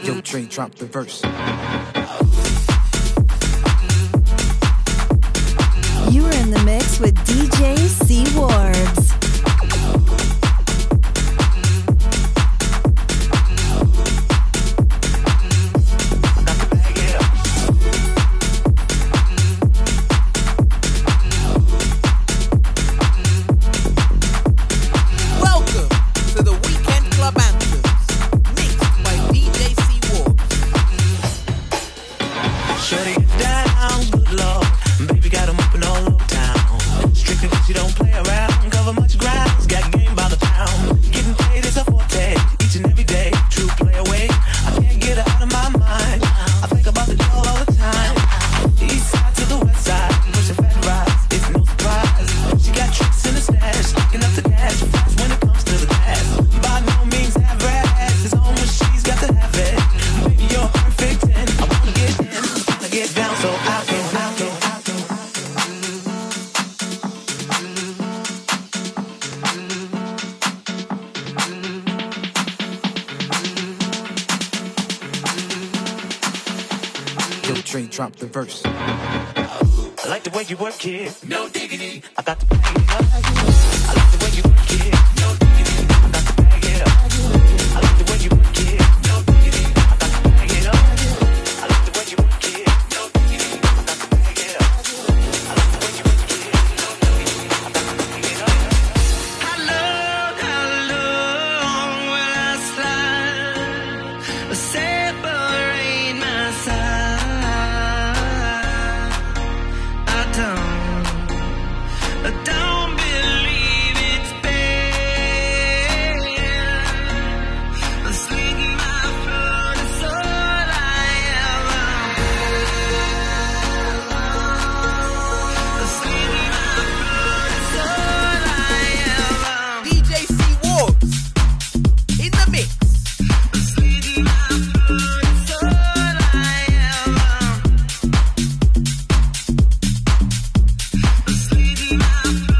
Yo, Dre, drop the verse. You are in the mix with DJ C. Warbs. Dre, drop the verse. I like the way you work it, no diggity. I got to bag it up. I like the way you work it, no diggity. I got to bag it up. I like the way you work it, no diggity. I got to bag it up. I like the way you work it, no diggity. I got to bag it up. I like the way you work it, no diggity. I got to bag it up. How long will I slide? Separate my side. I don't believe it's bad. Slinging my blood is all I ever. Slinging my blood is all I ever. DJ C. Warbs in the mix. Slinging my blood is all I ever. Slinging my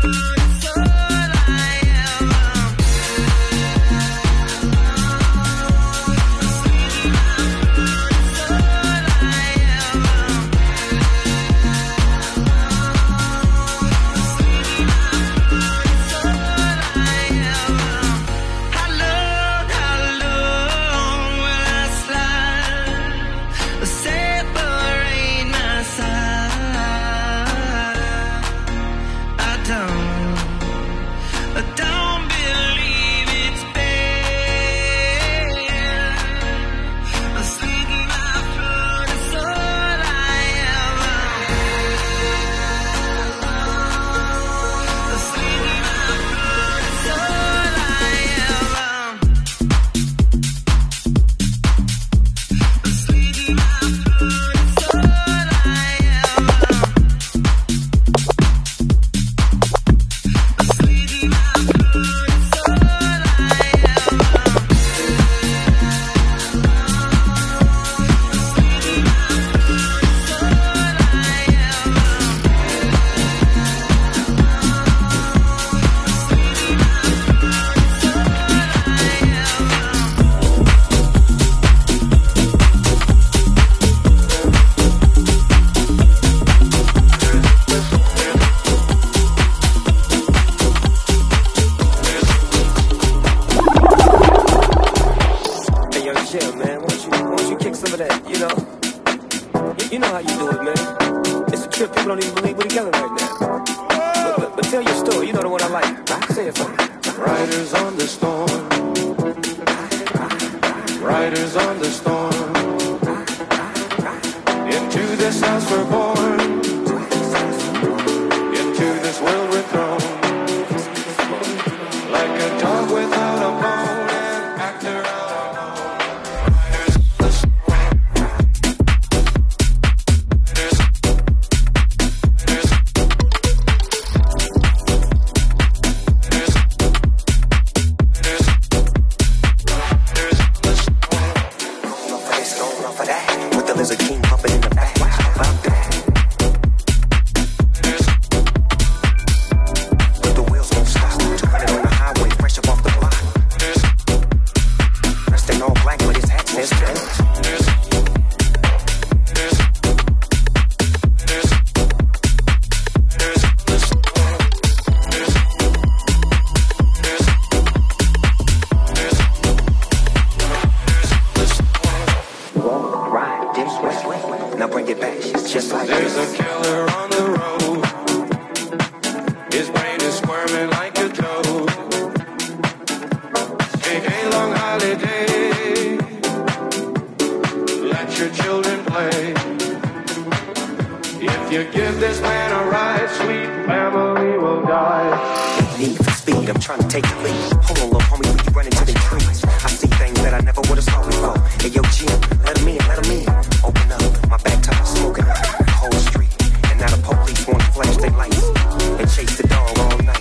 You know how you do it, man. It's a trip. People don't even believe we're together right now. But tell your story. You know the one I like. Say it for me. Riders on the storm. Riders on the storm. Into this house we're born. Into this world we're thrown. Like a dog without a bone, an actor out alone. Riders on the storm. With the Lizard King pumping in the back. How about that? I'm trying to take the lead. Hold on, little homie, when you run into the trees. I see things that I never would have saw before. Hey, yo, Jim, let him in, let him in. Open up, my back tire smoking up the whole street. And now the police want to flash their lights and chase the dog all night.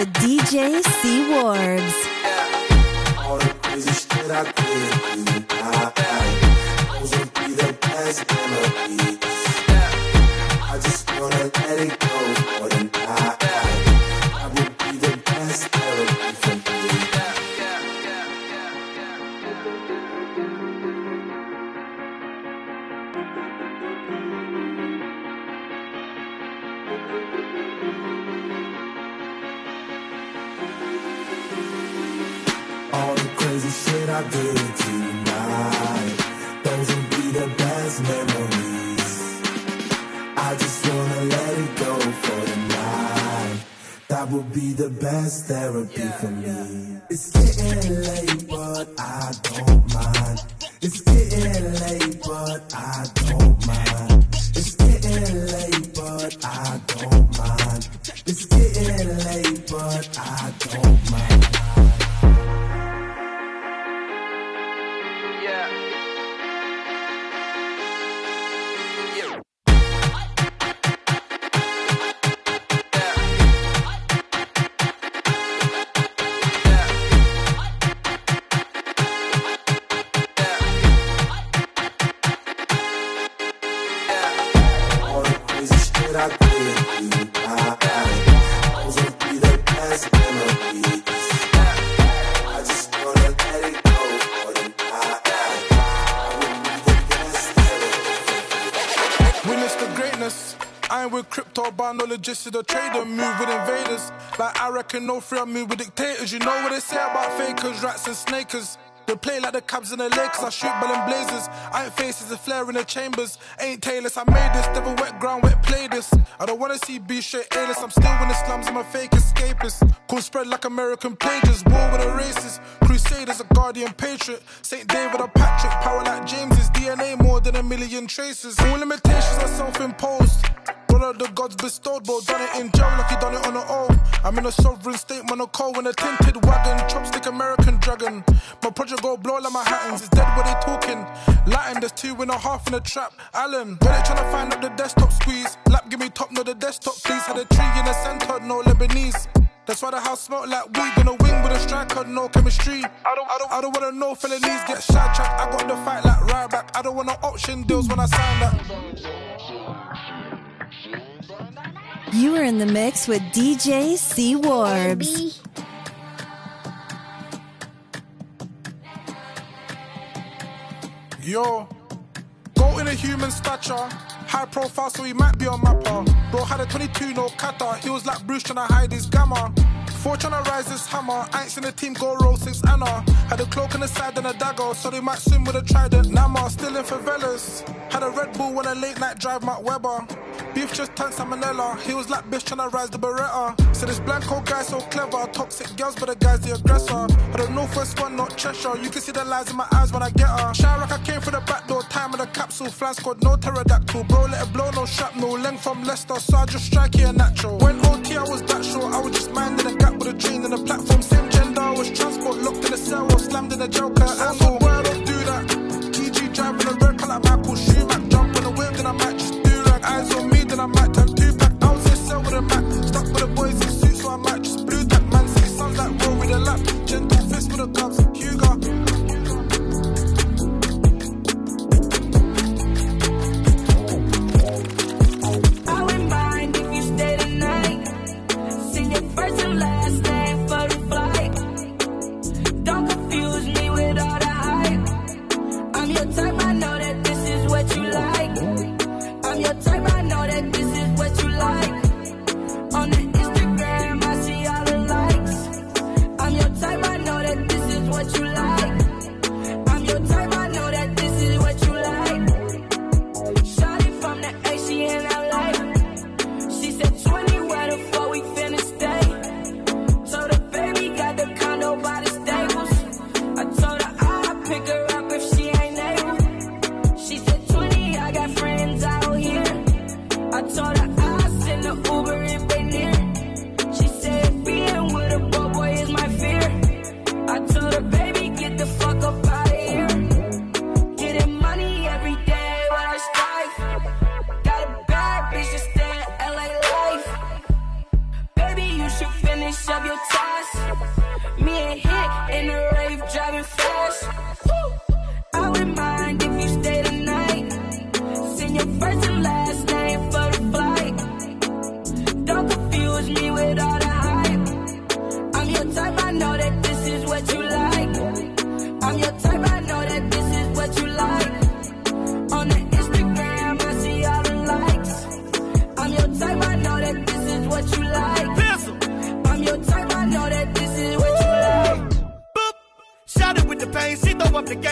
with DJ C. Warbs. All the crazy shit I did, those will be the best memories. I just wanna let it go for the night. That would be the best therapy for me. All the crazy shit I did tonight, those will be the best memories. I just wanna let it go for the night. That would be the best therapy for me. It's getting late, but I don't mind. It's getting late, but I don't mind. It's getting late, but I don't mind. It's getting late, but I don't mind. I did you, those will be the best memories. I just wanna let it go for the night. Witness the greatness. I ain't with crypto, but no logistics or trader. Move with invaders. Like I reckon no free, I move with dictators. You know what they say about fakers, rats and snakers. They play like the Cavs and the Lakers. I shoot ball and blazers. I ain't faces, a flare in the chambers. Ain't tailors, I made this. Never wet ground, wet play this. I don't wanna see B straight A-list. I'm still in the slums, I'm a fake escapist. Cool spread like American pages. War with the races. Crusaders, a guardian patriot. St. David or Patrick. Power like James's. DNA more than 1,000,000 traces. All limitations are self-imposed. Brother, the gods bestowed, bro. Done it in jail like you done it on the O. I'm in a sovereign state, Monaco, in a tinted wagon. Chopstick American dragon. My project go blow like my Hattons. It's dead what they talking. Latin, there's 2.5 in the trap. Alan, when they tryna find up the desktop squeeze. Lap, give me top, no the desktop, please. Had a tree in the center, no Lebanese. That's why the house smelled like weed. Gonna wing with a striker, no chemistry. I don't wanna know felonies get sidetracked. I got the fight like Ryback. I don't want no option deals when I sign that. You are in the mix with DJ C. Warbs. Yo, go in a human stature. High profile, so he might be on my par. Bro had a 22, no cutter. He was like Bruce tryna hide his gamma. 4 tryna rise this hammer. I ain't seen the team go roll 6 Anna. Had a cloak on the side and a dagger, so they might swim with a trident. Nama, still in favelas. Had a Red Bull on a late night drive, Matt Weber. Beef just turned salmonella. He was like bitch tryna rise the Beretta. So this Blanco guy so clever. Toxic girls, but the guy's the aggressor. Had a Northwest one, not Cheshire. You can see the lies in my eyes when I get her. Chirac, I came through the back door. Time of the capsule. Fly squad, no pterodactyl. Bro, let it blow, no shrapnel. Length from Leicester, so I just strike here natural. When OT, I was that short. I was just minding a gap with a train and a platform. Same gender, I was transport. Locked in a cell or slammed in a Joker. Angle, boy, I don't do that. TG driving a red car like Michael Schumacher. Jump on the wave, then I might just do rag. Eyes on me, then I might turn 2-pack. I was in cell with a Mac. Stuck with the boys in suits, so I might just blue tack. Man, see sons like roll with a lap. Gentle fist with the gloves. Hugo. First and last name for the flight. Don't confuse me with all the hype.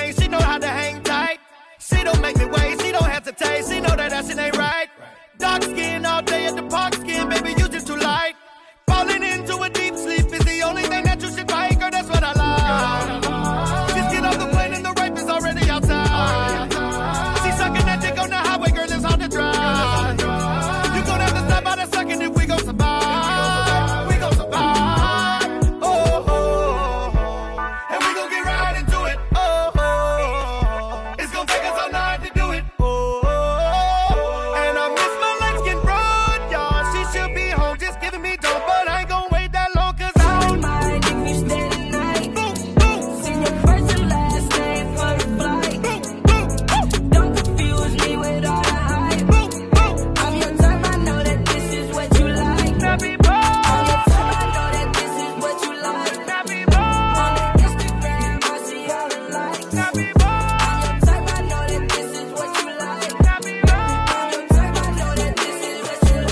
thing, she know how to hang tight. She don't make me wait, she don't hesitate, she know that shit ain't right. Dark skin all day at the park skin, baby, you just too light. Falling into a deep sleep is the only thing that you should fight, girl, that's what I like. Just get off the plane and the rape is already outside. She's sucking that dick on the highway, girl, it's hard to drive. You gon' have to stop by the second if we gon' survive. We gon' survive. Oh, oh, oh. And we gon' get right into it. Oh, oh. It's gon' take us all night to do it. Oh, oh. And I miss my light skin broad, y'all. She should be home just giving me dope, but I ain't gon' wait that long, cause I don't mind if you stay the night. See your first and last name for the flight. Don't confuse me with all the hype. I'm your type, I know that this is what you like. I'm your type, I know that this is what you like. On the Instagram, I see all the likes. I'm your type, I know that this is what you like. I'm your type, I know that this is what you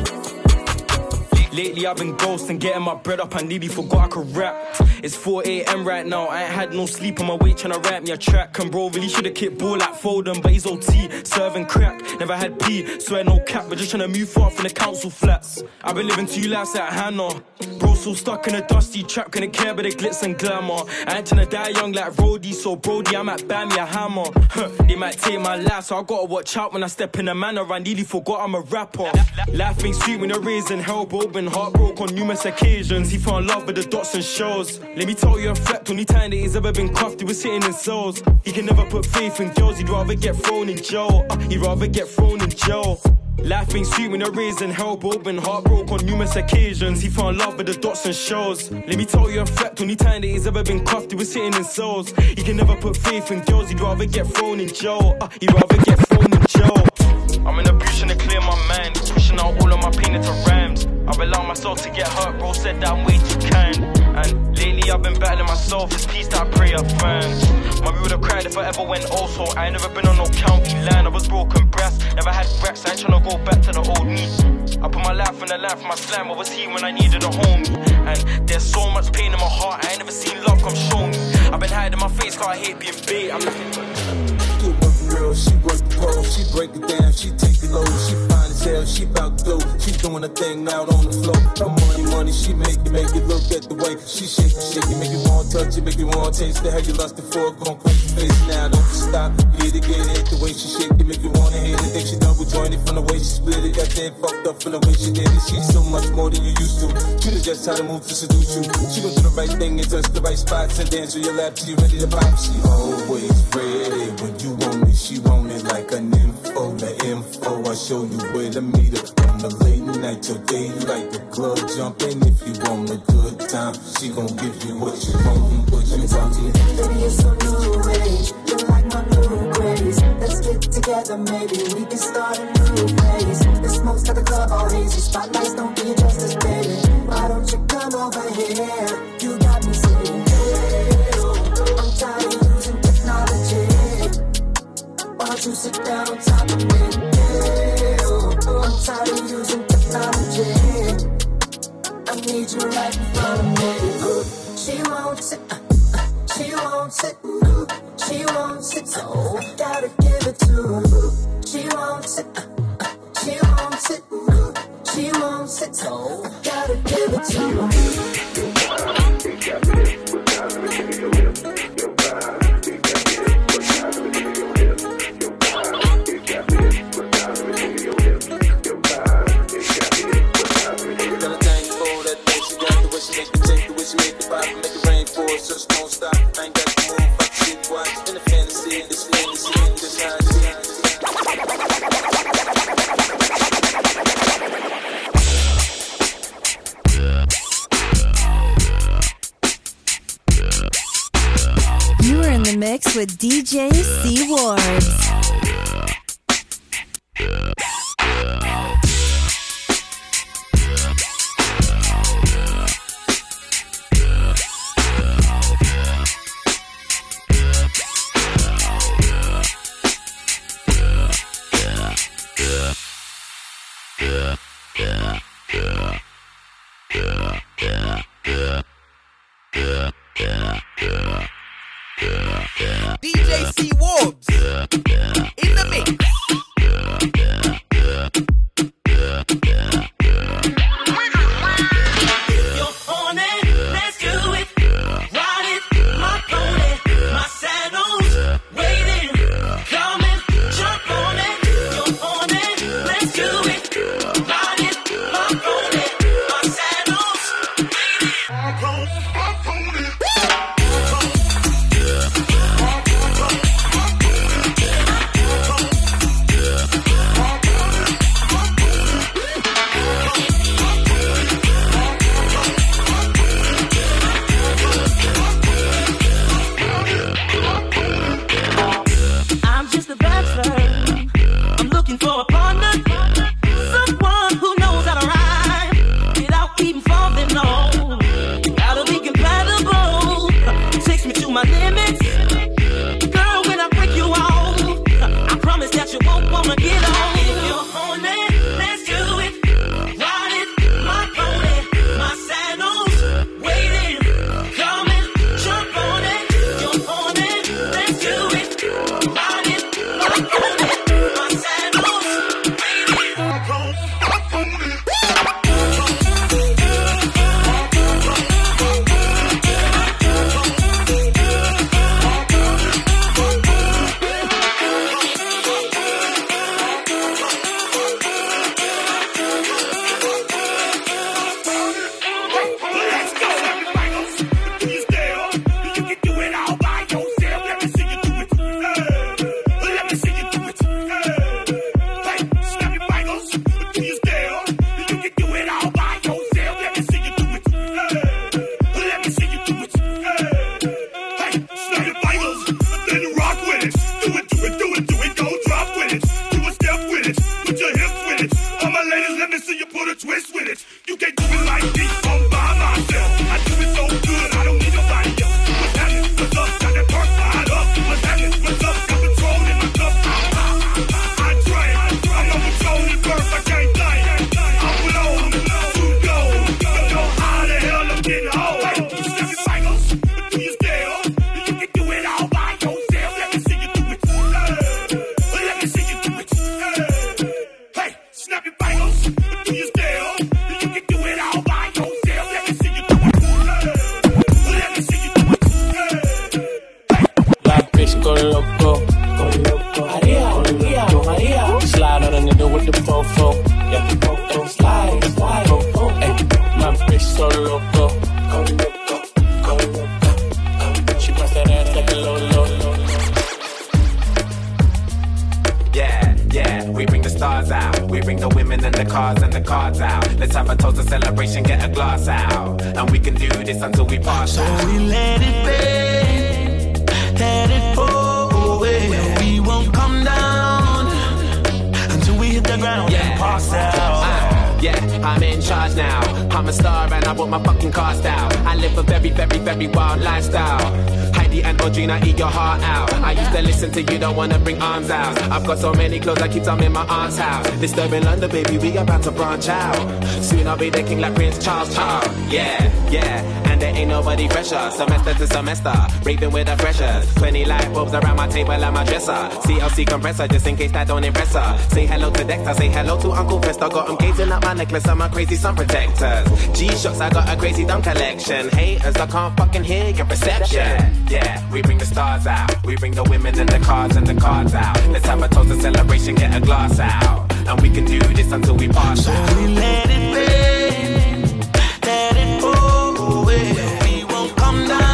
like. Lately I've been ghosting, getting my bread up, I nearly forgot I could rap. It's 4 a.m. right now, I ain't had no sleep on my way tryna rap me a track. And bro, really should've kicked ball like Foden, but he's OT, serving crack. Never had P, swear no cap, but just tryna move far from the council flats. I've been living 2 lives like Hannah. Bro, so stuck in a dusty trap, couldn't care about the glitz and glamour. I ain't tryna die young like Roddy, so Brody, I might buy me a hammer. They might take my life, so I gotta watch out when I step in the manor. I nearly forgot I'm a rapper. Life ain't sweet when you're raising hell, bro. Been heartbroken on numerous occasions. He found love with the dots and shows. Let me tell you a fact, only time that he's ever been cuffed, he was sitting in cells. He can never put faith in girls, he'd rather get thrown in jail. He'd rather get thrown in jail. Life ain't sweet when you're raising hell, bro. Been heartbroken on numerous occasions. He found love with the dots and shows. Let me tell you a fact, only time that he's ever been cuffed, he was sitting in cells. He can never put faith in girls, he'd rather get thrown in jail. He'd rather get thrown in jail. I'm in a position to clear my mind, pushing out all of my pain into rhymes. I've allowed myself to get hurt, bro, said that I'm way too kind. And lately I've been battling myself, it's peace that I pray I find. Mommy would've cried if I ever went also. I ain't never been on no county line, I was broken brass, never had racks, I ain't tryna go back to the old me. I put my life on the line for my slime, I was here when I needed a homie. And there's so much pain in my heart, I ain't never seen love come show me. I've been hiding my face cause I hate being bait, I'm girl, she work the pole, she break it down, she take it low, she fine as hell, she bout to go, she doing her thing out on the floor. Her money, she make it look at the way she shake it, make you want to touch it, make you want to taste the hell you lusted for, gon' crack your face now, don't you stop, get it, the way she shake it, make you wanna hit it, think she double jointed from the way she split it, got that fucked up from the way she did it, she's so much more than you used to, she knows just how to move to seduce you, she gon' do the right thing and touch the right spots and dance on your lap till you ready to pop, she always ready when you want me. She want it like an info, the info. I show you where to meet her. On the late night till daylight, the club jumping. If you want a good time, she gon' give you what you want and what you want. Baby, you're so new age. You're like my new craze. Let's get together, maybe we can start a new phase. The smoke's got the club all hazy. Spotlights don't do you justice, baby. Why don't you come over here? You got me saying, hey, I'm tired of using technology. Why don't you sit down on top of me? Yeah, I'm tired of using technology. I need you right in front of me. She won't sit, she won't sit, she won't sit, so gotta give it to her. She won't sit, she won't sit, she won't sit, so gotta give it to her. You are in the mix with DJ C. Warbs. DJ DJ C Warbs in the mix. Got so many clothes, I keep them in my aunt's house. Disturbing London, baby, we about to branch out. Soon I'll be the king like Prince Charles. Yeah, yeah, and there ain't nobody fresher. Semester to semester, raving with the freshers. 20 light bulbs around my table and my dresser. CLC compressor, just in case that don't impress her. Say hello to Dexter, say hello to Uncle Fester. Got them gazing at my necklace and my crazy sun protectors. G-Shocks, I got a crazy dumb collection. Haters, I can't fucking hear your reception. Yeah, we bring the stars out. We bring the women and the cars and the cards out. Let's have a toast and celebration, get a glass out. And we can do this until we pass out. So we let it rain, let it pour away. We won't come down.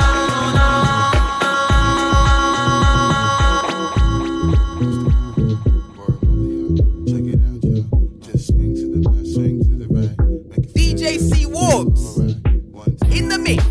Check it out, yo. Just swing to the left, swing to the right. DJ C Warbs in the mix.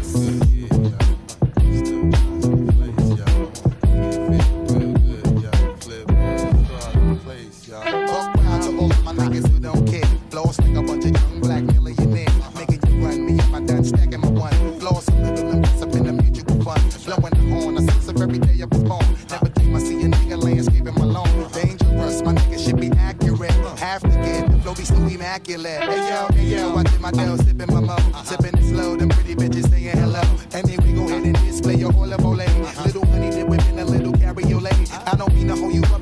Hey yo, I did my tail sipping my mo. Sipping it slow, them pretty bitches saying hello. And then we go ahead and display your whole of Olay. Little honey dip whipping a little cabriolet.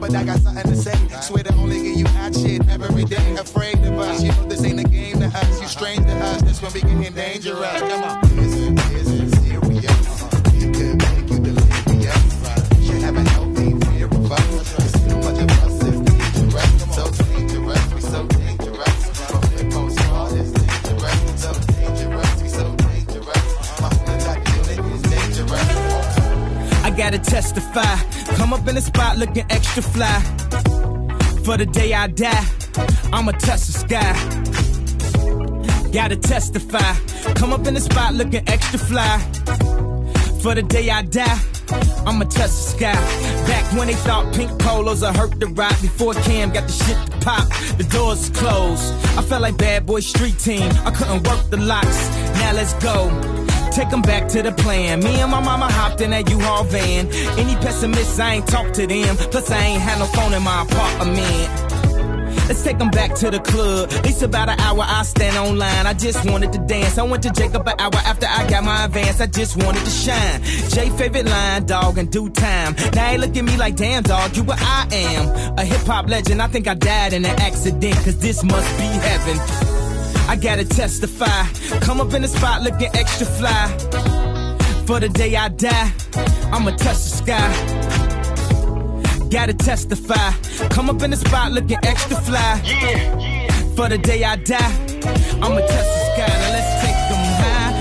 but I got something to say. Swear to only give you action every day. Afraid of us, you know this ain't a game to us. You strange to us, this when we getting dangerous. Come on. This is serious. It could make you delirious. Should have a healthy fear of us. Too much of us is dangerous. So dangerous, we so dangerous. My flip phone squad is dangerous. So dangerous, we so dangerous. My whole entire unit is dangerous. I gotta testify. Come up in the spot looking extra fly. For the day I die, I'ma touch the sky. Gotta testify. Come up in the spot looking extra fly. For the day I die, I'ma touch the sky. Back when they thought pink polos would hurt the ride. Before Cam got the shit to pop, the doors closed. I felt like bad boy street team. I couldn't work the locks. Now let's go. Take them back to the plan. Me and my mama hopped in that U-Haul van. Any pessimists, I ain't talk to them. Plus, I ain't had no phone in my apartment. Let's take them back to the club. At least about an hour, I stand online. I just wanted to dance. I went to Jacob an hour after I got my advance. I just wanted to shine. Jay favorite line, dog, in due time. Now they look at me like, damn, dog, you what I am. A hip-hop legend. I think I died in an accident, cause this must be heaven. I gotta testify. Come up in the spot looking extra fly. For the day I die, I'ma touch the sky. Gotta testify. Come up in the spot looking extra fly. For the day I die, I'ma touch the sky. Now let's take them high.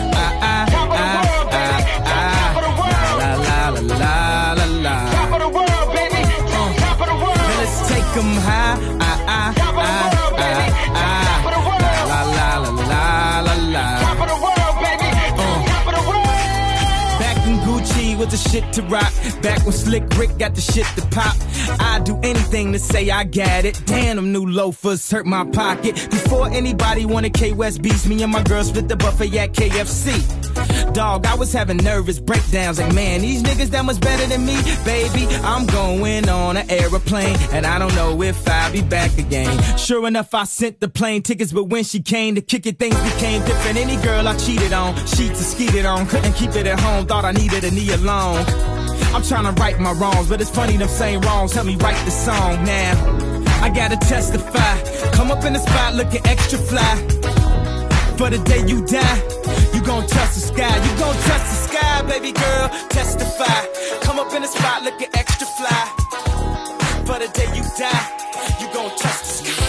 La la la la la la. Top of the world, baby. Top of the world. Now let's take them high. Top of the world, baby. Top of the world. La la la la la la. Top of the world, baby. Top of the world. Back in Gucci with the shit to rock. Back when Slick Rick got the shit to pop. I'd do anything to say I got it. Damn, them new loafers hurt my pocket. Before anybody wanted K-West beats, me and my girl split the buffet at KFC. Dog, I was having nervous breakdowns. Like, man, these niggas that much better than me. Baby, I'm going on an aeroplane, and I don't know if I'll be back again. Sure enough, I sent the plane tickets, but when she came to kick it, things became different. Any girl I cheated on, sheets are skeeted on. Couldn't keep it at home, thought I needed a knee alone. I'm trying to right my wrongs, but it's funny them same wrongs help me write the song now. I gotta testify. Come up in the spot looking extra fly. For the day you die, you gon' touch the sky. You gon' touch the sky, baby girl. Testify. Come up in the spot looking extra fly. For the day you die, you gon' touch the sky.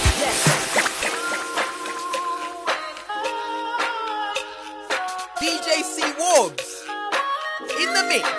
DJ C. Wobbs in the mix.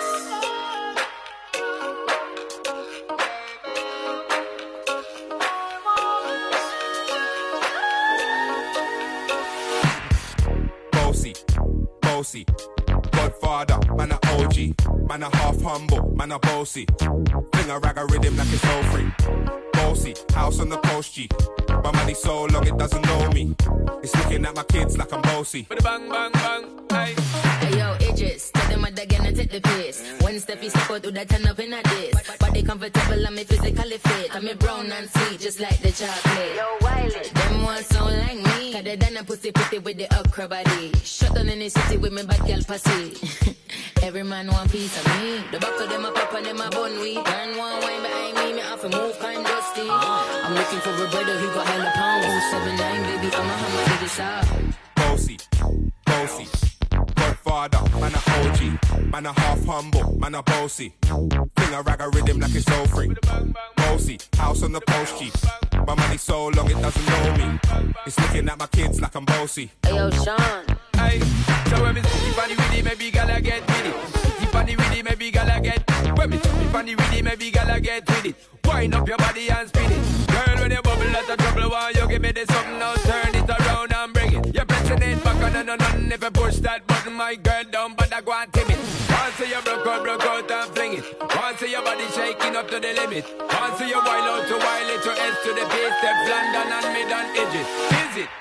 Bossy, Godfather, man a OG, man a half humble, man a bossy. Fling a rag a rhythm like it's all free. Bossy, house on the coast G. My money so long it doesn't know me. It's looking at my kids like I'm bossy. Bang bang bang, hey. Hey yo, Idris, tell them what they're gonna take the piss. When Steffi step out, do that turn up in a diss. Body comfortable, I'm physically fit. I'm brown and sweet, just like the chocolate. Yo, Wiley, them ones sound like me. Cause they done a pussy pretty with the okra body. Shut down in the city with me bad girl pussy. Every man want piece of me. The back of them a pop and them a bun weed. Man want wine behind me, me have to move kind dusty. I'm looking for a brother who got hella pound. 079, baby, I'm a hammer to the side. Bossy, bossy. Godfather, man a OG, man a half humble, man a bossy. Fling a rag a rhythm like it's all free. Bossy, house on the post G. My money so long it doesn't know me. It's looking at my kids like I'm bossy. Hey yo, Sean. Hey, so when me keep on the rhythm, maybe gala get with it. Keep on the rhythm, maybe gala get. When me keep on the rhythm, maybe gala get with it. Wind up your body and spin it. Girl, when you bubble out of trouble, why you give me this something now? Turn it around and bring it. You're pressing it back on and on. If you push that button, my girl down, but I go and tame it. Once you broke out and fling it. Once your body shaking up to the limit. Once you wild out to wild it, to S to the base, step London and mid and edges. Is it?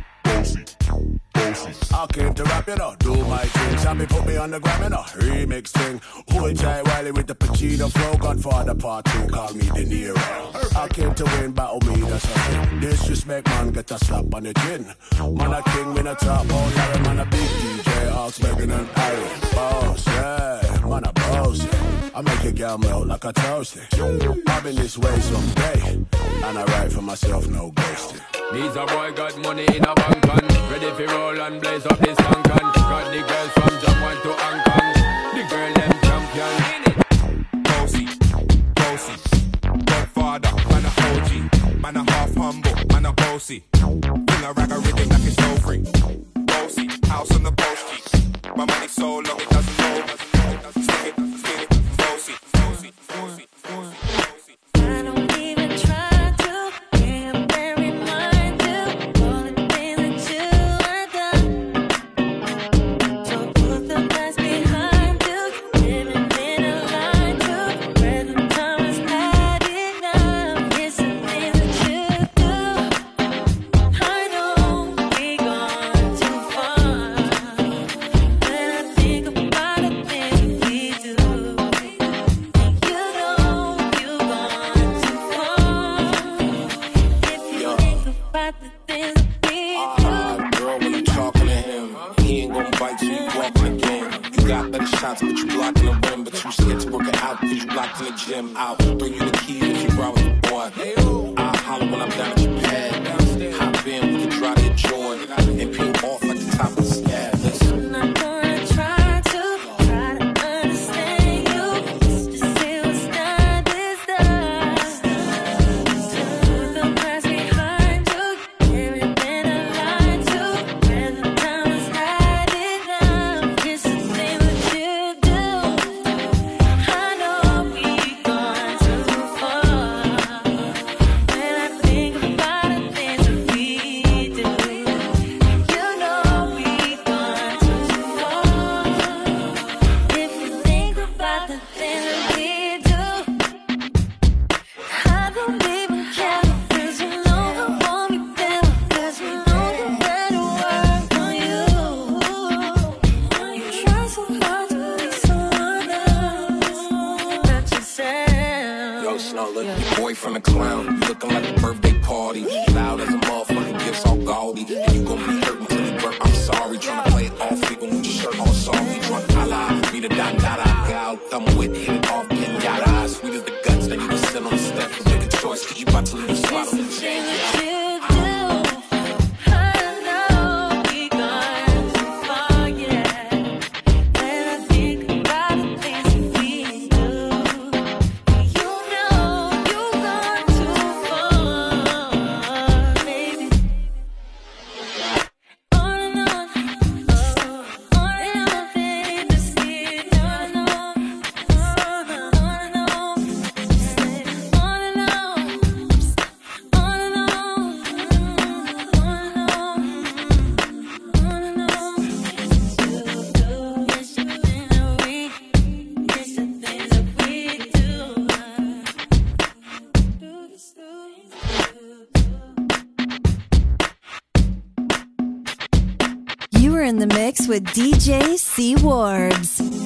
I came to rap, you know, do my thing. Sammy put me on the gram, you know, remix thing. Hold tight Wiley with the Pacino flow. Godfather part 2, call me De Niro. I came to win, battle me, that's a thing. Disrespect, man, get a slap on the chin. Man a king, man a top, oh Larry, man a big DJ, Ox, Megan and Harry. Boss, yeah. man, I boast. I make a girl melt like a toasty. I've been this way someday, and I write for myself, no ghosting. Needs a boy got money in a bank and ready for roll and blaze up this tank and got the girls from Jamaica to Hong Kong. The girl them champion. Bossy, Godfather, man a OG, man a half humble, man a bossy. Bring a rag a rhythm like it's so free. Bossy, house on the post G. My money so long it doesn't know. Stick it, bossy. I don't even try to remember, remind you all the things that you have done. So put the past behind you, living in a line to where the time has had enough. It's the things that you do. I know we gone too far. When I think about the things we do, you know you gone too far. If you think about the things we do. Girl, when you talking to him, he ain't gonna bite till you walking again. You got better shots, but you blocking the rim. But you scared to work it out, cause you locked in the gym. I'll throw you the key if you ride with the boy. I'll holler when I'm down at your pad. Hop in, we can drive to your joint and peel off like the top of the scab. Listen. I'm not gonna try to understand you. Just see what's done is done. Put the past behind you, everything aligned to where the time has had enough. It's the thing that you do. I know we gone too far. When I think about the things that we do, you know we gone too far. If you think about the things that we do, I don't even care, 'cause you know I won't be there, 'cause you know the way to work on you. You try so hard to be someone else, not yourself. Yo, Snow, look, your boyfriend a clown. You looking like a birthday party. Loud as a motherfucker, gifts all gaudy. And you gon' be hurting till you burp. I'm sorry, tryna play it off, even with your shirt all soft. Drunk, ala, be the da-da-da. Gal, thumb with, hit it off, pinata. Sweet as the guts, then you can sit on the step. Make a choice, cause you about to leave the spot on the chain. You are in the mix with DJ C. Warbs.